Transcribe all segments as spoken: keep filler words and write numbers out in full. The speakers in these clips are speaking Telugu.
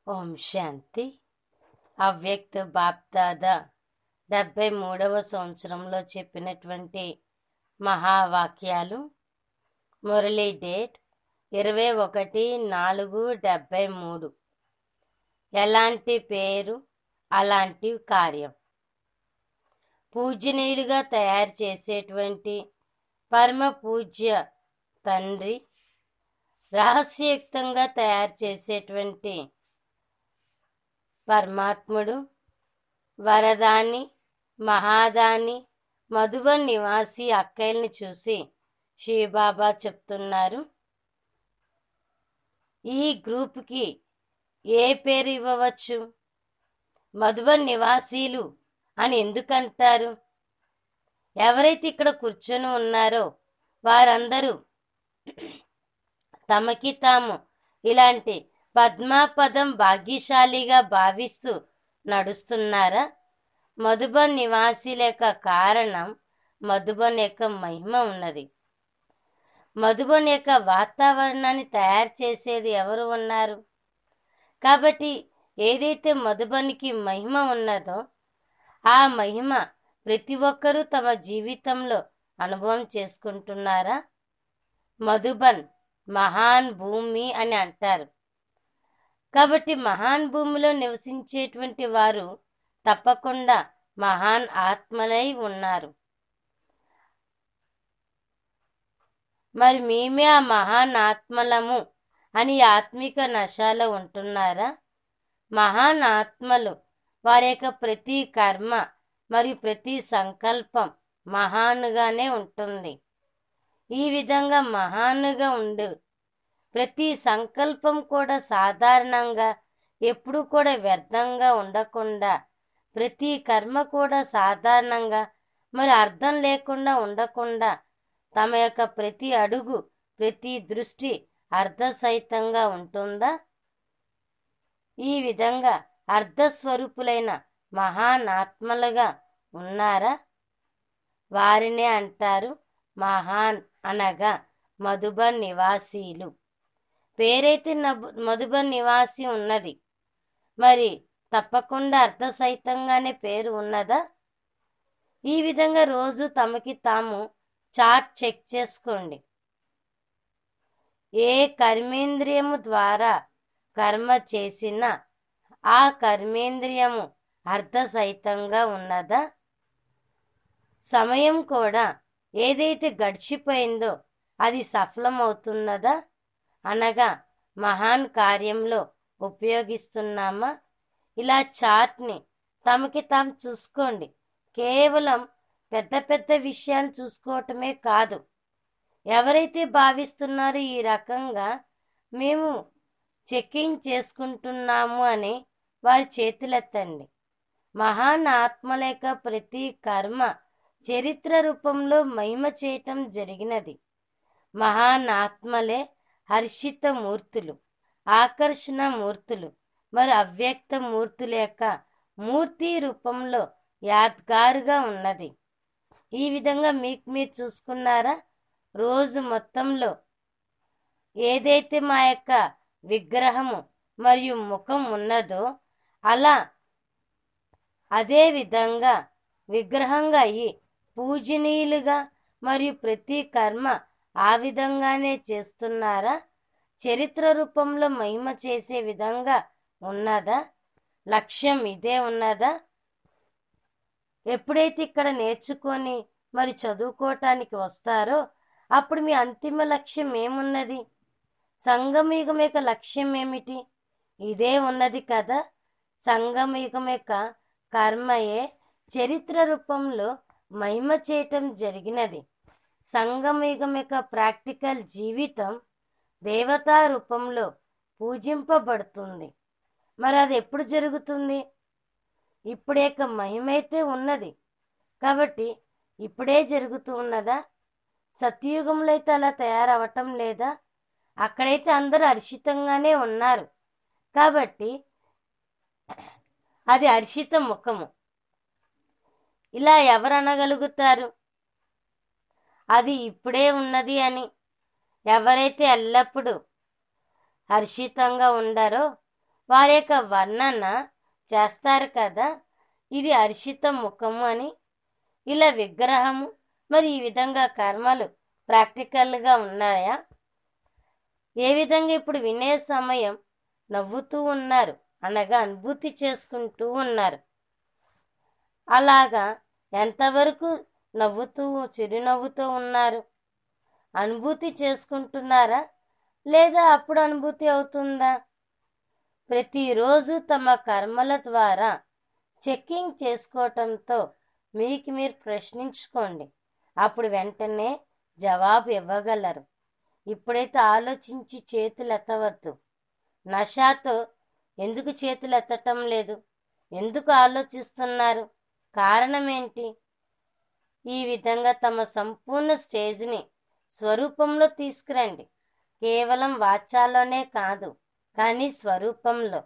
ఓం శాంతి. అవ్యక్త బాప్దాదా డెబ్బై మూడవ సంవత్సరంలో చెప్పినటువంటి మహావాక్యాలు. మురళీ డేట్ ఇరవై ఒకటి నాలుగు డెబ్బై మూడు. ఎలాంటి పేరు అలాంటి కార్యం. పూజనీయులుగా తయారు చేసేటువంటి పరమ పూజ్య తండ్రి, రహస్యయుక్తంగా తయారు చేసేటువంటి పరమాత్ముడు, వరదాని మహాదాని మధుబన్ నివాసి అక్కయ్యల్ని చూసి శివబాబా చెప్తున్నారు, ఈ గ్రూప్కి ఏ పేరు ఇవ్వవచ్చు? మధుబన్ నివాసీలు అని ఎందుకంటారు? ఎవరైతే ఇక్కడ కూర్చొని ఉన్నారో వారందరూ తమకి తాము ఇలాంటి పద్మాపదం భాగ్యశాలిగా భావిస్తూ నడుస్తున్నారా? మధుబన్ నివాసీల యొక్క కారణం మధుబన్ యొక్క మహిమ ఉన్నది. మధుబన్ యొక్క వాతావరణాన్ని తయారు చేసేది ఎవరు ఉన్నారు? కాబట్టి ఏదైతే మధుబన్కి మహిమ ఉన్నదో ఆ మహిమ ప్రతి ఒక్కరూ తమ జీవితంలో అనుభవం చేసుకుంటున్నారా? మధుబన్ మహాన్ భూమి అని అంటారు. కాబట్టి మహాన్ భూమిలో నివసించేటువంటి వారు తప్పకుండా మహాన్ ఆత్మలై ఉన్నారు. మరి మేమే ఆ మహాన్ ఆత్మలము అని ఆత్మిక నశాలో ఉంటున్నారా? మహాన్ ఆత్మలు వారి యొక్క ప్రతి కర్మ మరియు ప్రతి సంకల్పం మహానుగానే ఉంటుంది. ఈ విధంగా మహానుగా ఉండు ప్రతి సంకల్పం కూడా సాధారణంగా ఎప్పుడు కూడా వ్యర్థంగా ఉండకుండా, ప్రతి కర్మ కూడా సాధారణంగా మరి అర్థం లేకుండా ఉండకుండా, తమ యొక్క ప్రతి అడుగు ప్రతి దృష్టి అర్ధసహితంగా ఉంటుందా? ఈ విధంగా అర్ధస్వరూపులైన మహాన్ ఆత్మలుగా ఉన్నారా? వారినే అంటారు మహాన్ అనగా మధుబన్ నివాసీలు. పేరైతే మధుబన్ నివాసి ఉన్నది, మరి తప్పకుండా అర్ధసహితంగానే పేరు ఉన్నదా? ఈ విధంగా రోజు తమకి తాము చార్ట్ చెక్ చేసుకోండి. ఏ కర్మేంద్రియము ద్వారా కర్మ చేసినా ఆ కర్మేంద్రియము అర్ధసహితంగా ఉన్నదా? సమయం కూడా ఏదైతే గడిచిపోయిందో అది సఫలమవుతున్నదా? అనగా మహాన్ కార్యంలో ఉపయోగిస్తున్నామా? ఇలా చార్ట్ని తమకి తాము చూసుకోండి. కేవలం పెద్ద పెద్ద విషయాలు చూసుకోవటమే కాదు. ఎవరైతే భావిస్తున్నారో ఈ రకంగా మేము చెకింగ్ చేసుకుంటున్నాము అని వారి చేతులెత్తండి. మహాన్ ఆత్మలేక ప్రతి కర్మ చరిత్ర రూపంలో మహిమ చేయటం జరిగినది. మహాన్ ఆత్మలే హర్షిత మూర్తులు, ఆకర్షణ మూర్తులు, మరి అవ్యక్త మూర్తుల యొక్క మూర్తి రూపంలో యాద్గారుగా ఉన్నది. ఈ విధంగా మీకు మీరు చూసుకున్నారా? రోజు మొత్తంలో ఏదైతే మా యొక్క విగ్రహము మరియు ముఖం ఉన్నదో అలా అదే విధంగా విగ్రహంగా అయ్యి పూజనీయులుగా మరియు ప్రతి కర్మ ఆ విధంగానే చేస్తున్నారా? చరిత్ర రూపంలో మహిమ చేసే విధంగా ఉన్నదా? లక్ష్యం ఇదే ఉన్నదా? ఎప్పుడైతే ఇక్కడ నేర్చుకొని మరి చదువుకోవటానికి వస్తారో అప్పుడు మీ అంతిమ లక్ష్యం ఏమున్నది? సంగమయుగం యొక్క లక్ష్యం ఏమిటి? ఇదే ఉన్నది కదా. సంగమయుగం యొక్క కర్మయే చరిత్ర రూపంలో మహిమ చేయటం జరిగినది. సంగమయుగం యొక్క ప్రాక్టికల్ జీవితం దేవతా రూపంలో పూజింపబడుతుంది. మరి అది ఎప్పుడు జరుగుతుంది? ఇప్పుడే యొక్క మహిమైతే ఉన్నది కాబట్టి ఇప్పుడే జరుగుతూ ఉన్నదా? సత్యయుగంలో అయితే అలా తయారవటం లేదా? అక్కడైతే అందరూ హర్షితంగానే ఉన్నారు కాబట్టి అది హర్షిత ముఖము. ఇలా ఎవరు అనగలుగుతారు అది ఇప్పుడే ఉన్నది అని? ఎవరైతే ఎల్లప్పుడూ హర్షితంగా ఉండారో వారి యొక్క వర్ణన చేస్తారు కదా, ఇది హర్షిత ముఖము అని. ఇలా విగ్రహము మరి ఈ విధంగా కర్మలు ప్రాక్టికల్గా ఉన్నాయా? ఏ విధంగా ఇప్పుడు వినే సమయం నవ్వుతూ ఉన్నారు, అనగా అనుభూతి చేసుకుంటూ ఉన్నారు. అలాగా ఎంతవరకు నవ్వుతూ చిరునవ్వుతో ఉన్నారు? అనుభూతి చేసుకుంటున్నారా లేదా అప్పుడు అనుభూతి అవుతుందా? ప్రతిరోజు తమ కర్మల ద్వారా చెక్కింగ్ చేసుకోవటంతో మీకు మీరు ప్రశ్నించుకోండి. అప్పుడు వెంటనే జవాబు ఇవ్వగలరు. ఇప్పుడైతే ఆలోచించి చేతులు ఎత్తవద్దు. నషాతో ఎందుకు చేతులు ఎత్తటం లేదు? ఎందుకు ఆలోచిస్తున్నారు? కారణం ఏంటి? ఈ విధంగా తమ సంపూర్ణ స్టేజ్ని స్వరూపంలో తీసుకురండి. కేవలం వాచాలోనే కాదు, కానీ స్వరూపంలో.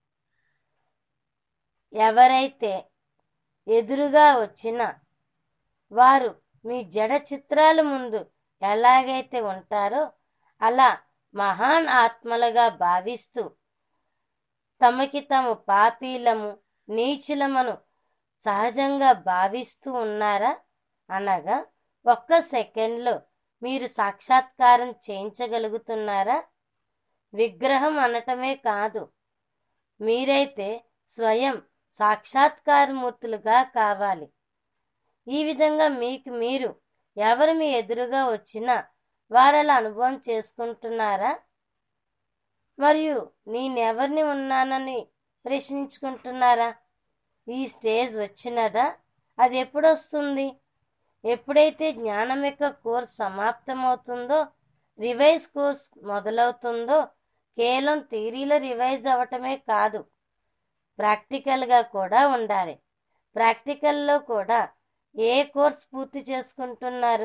ఎవరైతే ఎదురుగా వచ్చినా వారు మీ జడ చిత్రాల ముందు ఎలాగైతే ఉంటారో అలా మహాన్ ఆత్మలుగా భావిస్తూ తమకి తాము పాపీలము నీచులమను సహజంగా భావిస్తూ ఉన్నారా? అనగా ఒక్క సెకండ్లో మీరు సాక్షాత్కారం చేయించగలుగుతున్నారా? విగ్రహం అనటమే కాదు, మీరైతే స్వయం సాక్షాత్కారమూర్తులుగా కావాలి. ఈ విధంగా మీకు మీరు ఎవరు మీ ఎదురుగా వచ్చినా వారలా అనుభవం చేసుకుంటున్నారా? మరియు నేనెవరిని ఉన్నానని ప్రశ్నించుకుంటున్నారా? ఈ స్టేజ్ వచ్చినదా? అది ఎప్పుడొస్తుంది? ఎప్పుడైతే జ్ఞానం యొక్క కోర్స్ సమాప్తమవుతుందో, రివైజ్ కోర్స్ మొదలవుతుందో, కేవలం థియరీలో రివైజ్ అవ్వటమే కాదు, ప్రాక్టికల్గా కూడా ఉండాలి. ప్రాక్టికల్లో కూడా ఏ కోర్స్ పూర్తి చేసుకుంటున్నారు?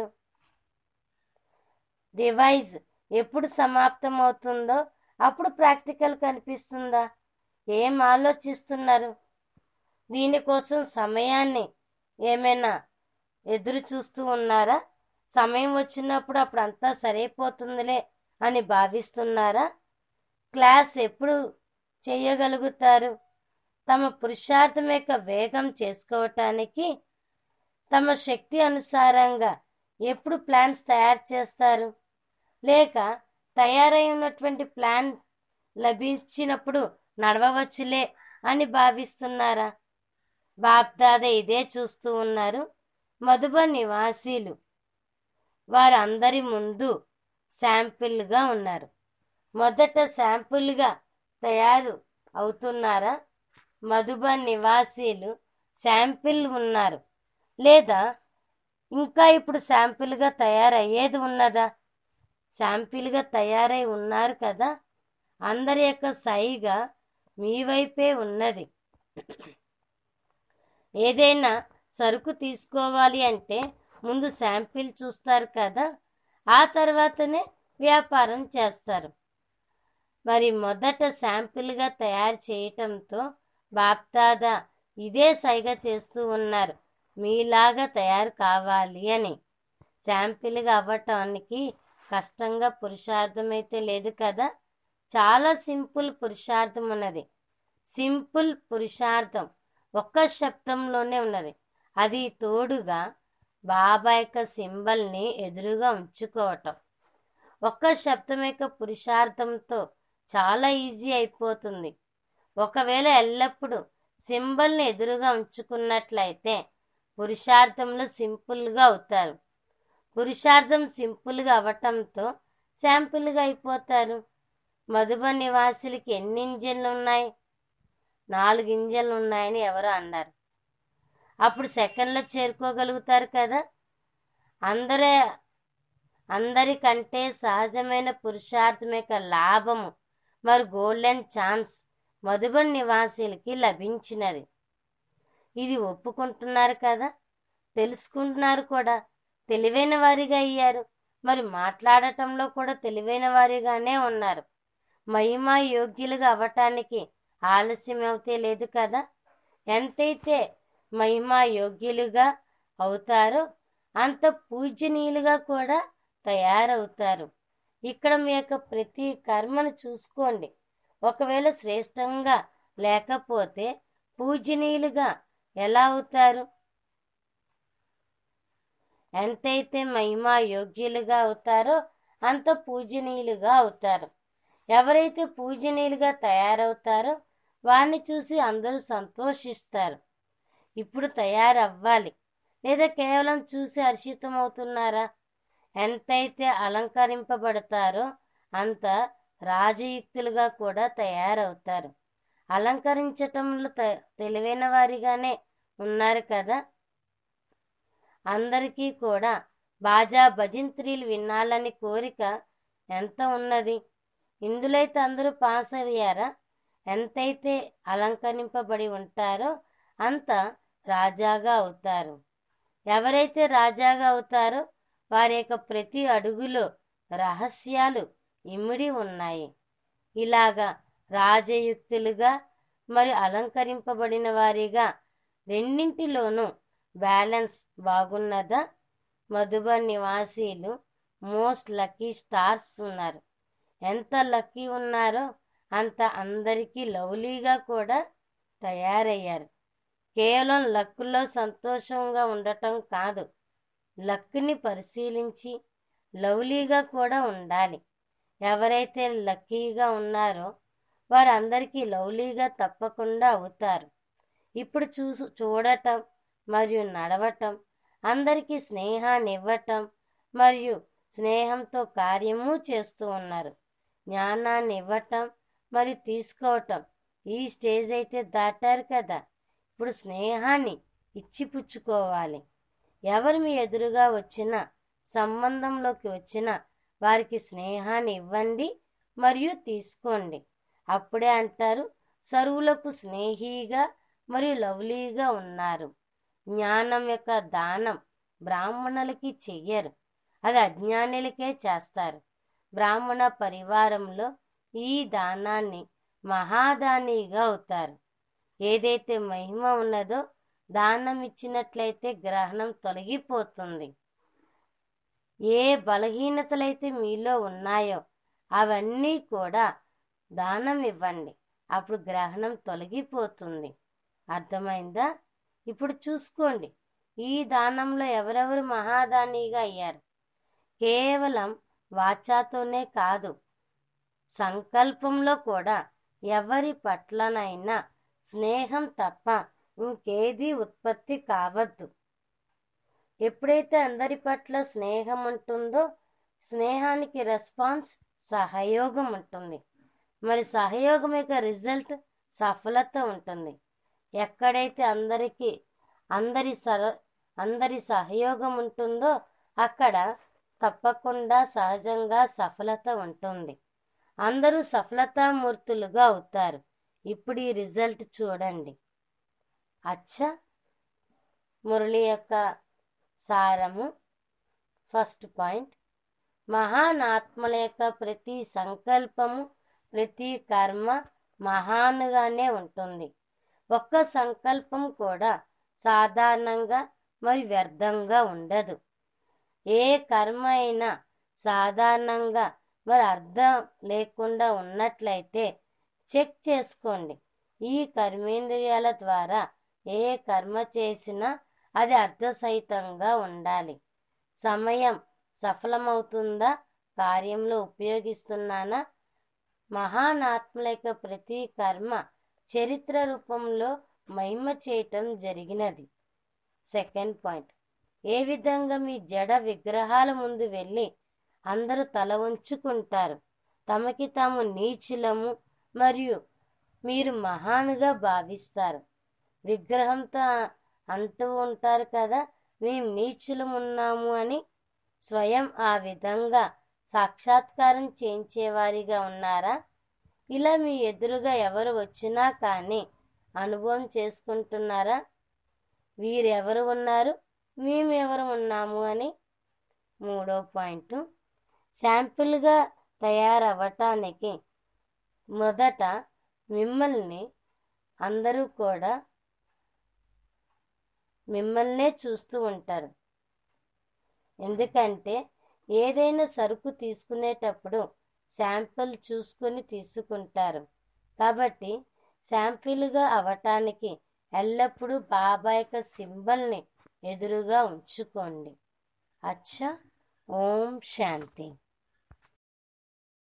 రివైజ్ ఎప్పుడు సమాప్తం అవుతుందో అప్పుడు ప్రాక్టికల్ కనిపిస్తుందా? ఏం ఆలోచిస్తున్నారు? దీనికోసం సమయాన్ని ఏమైనా ఎదురు చూస్తూ ఉన్నారా? సమయం వచ్చినప్పుడు అప్పుడు అంతా సరైపోతుందిలే అని భావిస్తున్నారా? క్లాస్ ఎప్పుడు చేయగలుగుతారు? తమ పురుషార్థం యొక్క వేగం చేసుకోవటానికి తమ శక్తి అనుసారంగా ఎప్పుడు ప్లాన్స్ తయారు చేస్తారు? లేక తయారై ఉన్నటువంటి ప్లాన్ లభించినప్పుడు నడవవచ్చులే అని భావిస్తున్నారా? బాప్దాదా ఇదే చూస్తూ ఉన్నారు. మధుబన్ నివాసీలు వారందరి ముందు శాంపిల్గా ఉన్నారు. మొదట శాంపుల్గా తయారు అవుతున్నారా? మధుబన్ నివాసీలు శాంపిల్ ఉన్నారు లేదా ఇంకా ఇప్పుడు శాంపిల్గా తయారయ్యేది ఉన్నదా? శాంపిల్గా తయారై ఉన్నారు కదా. అందరి యొక్క సైగా మీ వైపే ఉన్నది. ఏదైనా సరుకు తీసుకోవాలి అంటే ముందు శాంపిల్ చూస్తారు కదా, ఆ తర్వాతనే వ్యాపారం చేస్తారు. మరి మొదట శాంపిల్గా తయారు చేయటంతో బాప్దాదా ఇదే సైగ చేస్తూ ఉన్నారు, మీలాగా తయారు కావాలి అని. శాంపిల్గా అవ్వటానికి కష్టంగా పురుషార్థం అయితే లేదు కదా. చాలా సింపుల్ పురుషార్థం ఉన్నది. సింపుల్ పురుషార్థం ఒక్క శబ్దంలోనే ఉన్నది. అది తోడుగా బాబా యొక్క సింబల్ని ఎదురుగా ఉంచుకోవటం. ఒక్క శబ్దం యొక్క పురుషార్థంతో చాలా ఈజీ అయిపోతుంది. ఒకవేళ ఎల్లప్పుడూ సింబల్ని ఎదురుగా ఉంచుకున్నట్లయితే పురుషార్థంలో సింపుల్గా అవుతారు. పురుషార్థం సింపుల్గా అవ్వటంతో శాంపుల్గా అయిపోతారు. మధుబన్ నివాసులకి ఎన్ని ఇంజన్లు ఉన్నాయి? నాలుగు ఇంజన్లు ఉన్నాయని ఎవరో అన్నారు. అప్పుడు సెకండ్లో చేరుకోగలుగుతారు కదా. అందరే అందరికంటే సహజమైన పురుషార్థం యొక్క లాభము మరి గోల్డెన్ ఛాన్స్ మధుబన్ నివాసులకి లభించినది. ఇది ఒప్పుకుంటున్నారు కదా, తెలుసుకుంటున్నారు కూడా, తెలివైన వారిగా అయ్యారు. మరి మాట్లాడటంలో కూడా తెలివైన వారిగానే ఉన్నారు. మహిమా యోగ్యులుగా అవ్వటానికి ఆలస్యం అవుతే లేదు కదా. ఎంతైతే మహిమా యోగ్యులుగా అవుతారో అంత పూజనీయులుగా కూడా తయారవుతారు. ఇక్కడ మీ యొక్క ప్రతి కర్మను చూసుకోండి. ఒకవేళ శ్రేష్టంగా లేకపోతే పూజనీయులుగా ఎలా అవుతారు? ఎంతైతే మహిమా యోగ్యులుగా అవుతారో అంత పూజనీయులుగా అవుతారు. ఎవరైతే పూజనీయులుగా తయారవుతారో వారిని చూసి అందరూ సంతోషిస్తారు. ఇప్పుడు తయారవ్వాలి, లేదా కేవలం చూసి హర్షితమవుతున్నారా? ఎంతైతే అలంకరింపబడతారో అంత రాజయుక్తులుగా కూడా తయారవుతారు. అలంకరించటంలో తెలివైన వారిగానే ఉన్నారు కదా. అందరికీ కూడా బాజా భజంత్రీలు వినాలని కోరిక ఎంత ఉన్నది. ఇందులో అయితే అందరూ పాస్ అయ్యారా? ఎంతైతే అలంకరింపబడి ఉంటారో అంత రాజాగా అవుతారు. ఎవరైతే రాజాగా అవుతారో వారి యొక్క ప్రతి అడుగులో రహస్యాలు ఇమిడి ఉన్నాయి. ఇలాగా రాజయుక్తులుగా మరి అలంకరింపబడిన వారిగా రెండింటిలోనూ బ్యాలెన్స్ బాగున్నదా? మధుబన్ నివాసీలు మోస్ట్ లక్కీ స్టార్స్ ఉన్నారు. ఎంత లక్కీ ఉన్నారో అంత అందరికీ లవ్లీగా కూడా తయారయ్యారు. కేవలం లక్కులో సంతోషంగా ఉండటం కాదు, లక్ని పరిశీలించి లవ్లీగా కూడా ఉండాలి. ఎవరైతే లక్కీగా ఉన్నారో వారందరికీ లవ్లీగా తప్పకుండా అవుతారు. ఇప్పుడు చూసు చూడటం మరియు నడవటం, అందరికీ స్నేహాన్ని ఇవ్వటం మరియు స్నేహంతో కార్యము చేస్తూ ఉన్నారు. జ్ఞానాన్ని ఇవ్వటం మరియు తీసుకోవటం, ఈ స్టేజ్ అయితే దాటారు కదా. ఇప్పుడు స్నేహాన్ని ఇచ్చిపుచ్చుకోవాలి. ఎవరు మీ ఎదురుగా వచ్చినా, సంబంధంలోకి వచ్చినా వారికి స్నేహాన్ని ఇవ్వండి మరియు తీసుకోండి. అప్పుడే అంటారు సర్వులకు స్నేహిగా మరియు లవ్లీగా ఉన్నారు. జ్ఞానం యొక్క దానం బ్రాహ్మణులకి చెయ్యరు, అది అజ్ఞానులకే చేస్తారు. బ్రాహ్మణ పరివారంలో ఈ దానాన్ని మహాదానిగా అవుతారు. ఏదైతే మహిమ ఉన్నదో దానం ఇచ్చినట్లయితే గ్రహణం తొలగిపోతుంది. ఏ బలహీనతలైతే మీలో ఉన్నాయో అవన్నీ కూడా దానం ఇవ్వండి, అప్పుడు గ్రహణం తొలగిపోతుంది. అర్థమైందా? ఇప్పుడు చూసుకోండి, ఈ దానంలో ఎవరెవరు మహాదానిగా అయ్యారు. కేవలం వాచాతోనే కాదు, సంకల్పంలో కూడా ఎవరి పట్లనైనా స్నేహం తప్ప ఇంకేది ఉత్పత్తి కావద్దు. ఎప్పుడైతే అందరి పట్ల స్నేహం ఉంటుందో స్నేహానికి రెస్పాన్స్ సహయోగం ఉంటుంది. మరి సహయోగం యొక్క రిజల్ట్ సఫలత ఉంటుంది. ఎక్కడైతే అందరికీ అందరి సర అందరి సహయోగం ఉంటుందో అక్కడ తప్పకుండా సహజంగా సఫలత ఉంటుంది. అందరూ సఫలతామూర్తులుగా అవుతారు. ఇప్పుడు ఈ రిజల్ట్ చూడండి. అచ్చా, మురళి యొక్క సారము. ఫస్ట్ పాయింట్, మహాన్ ఆత్మల యొక్క ప్రతి సంకల్పము, ప్రతి కర్మ మహానుగానే ఉంటుంది. ఒక్క సంకల్పం కూడా సాధారణంగా మరి వ్యర్థంగా ఉండదు. ఏ కర్మ అయినా సాధారణంగా మరి అర్థం లేకుండా ఉన్నట్లయితే చెక్ చేసుకోండి. ఈ కర్మేంద్రియాల ద్వారా ఏ కర్మ చేసినా అది అర్థసహితంగా ఉండాలి. సమయం సఫలమవుతుందా? కార్యంలో ఉపయోగిస్తున్నానా? మహాన్ ఆత్మల యొక్క ప్రతి కర్మ చరిత్ర రూపంలో మహిమ చేయటం జరిగినది. సెకండ్ పాయింట్, ఏ విధంగా మీ జడ విగ్రహాల ముందు వెళ్ళి అందరూ తల వంచుకుంటారు, తమకి తాము నీచులము మరియు మీరు మహానుగా భావిస్తారు. విగ్రహంతో అంటూ ఉంటారు కదా, మేము నీచులమున్నాము అని. స్వయం ఆ విధంగా సాక్షాత్కారం చేయించేవారిగా ఉన్నారా? ఇలా మీ ఎదురుగా ఎవరు వచ్చినా కానీ అనుభవం చేసుకుంటున్నారా? వీరెవరు ఉన్నారు, మేము ఎవరు ఉన్నాము అని. మూడో పాయింట్, శాంపిల్గా తయారవ్వటానికి మొదట మిమ్మల్ని అందరూ కూడా మిమ్మల్నే చూస్తూ ఉంటారు. ఎందుకంటే ఏదైనా సరుకు తీసుకునేటప్పుడు శాంపిల్ చూసుకొని తీసుకుంటారు. కాబట్టి శాంపిల్గా అవటానికి ఎల్లప్పుడూ బాబా యొక్క సింబల్ని ఎదురుగా ఉంచుకోండి. అచ్చా. ఓం శాంతి.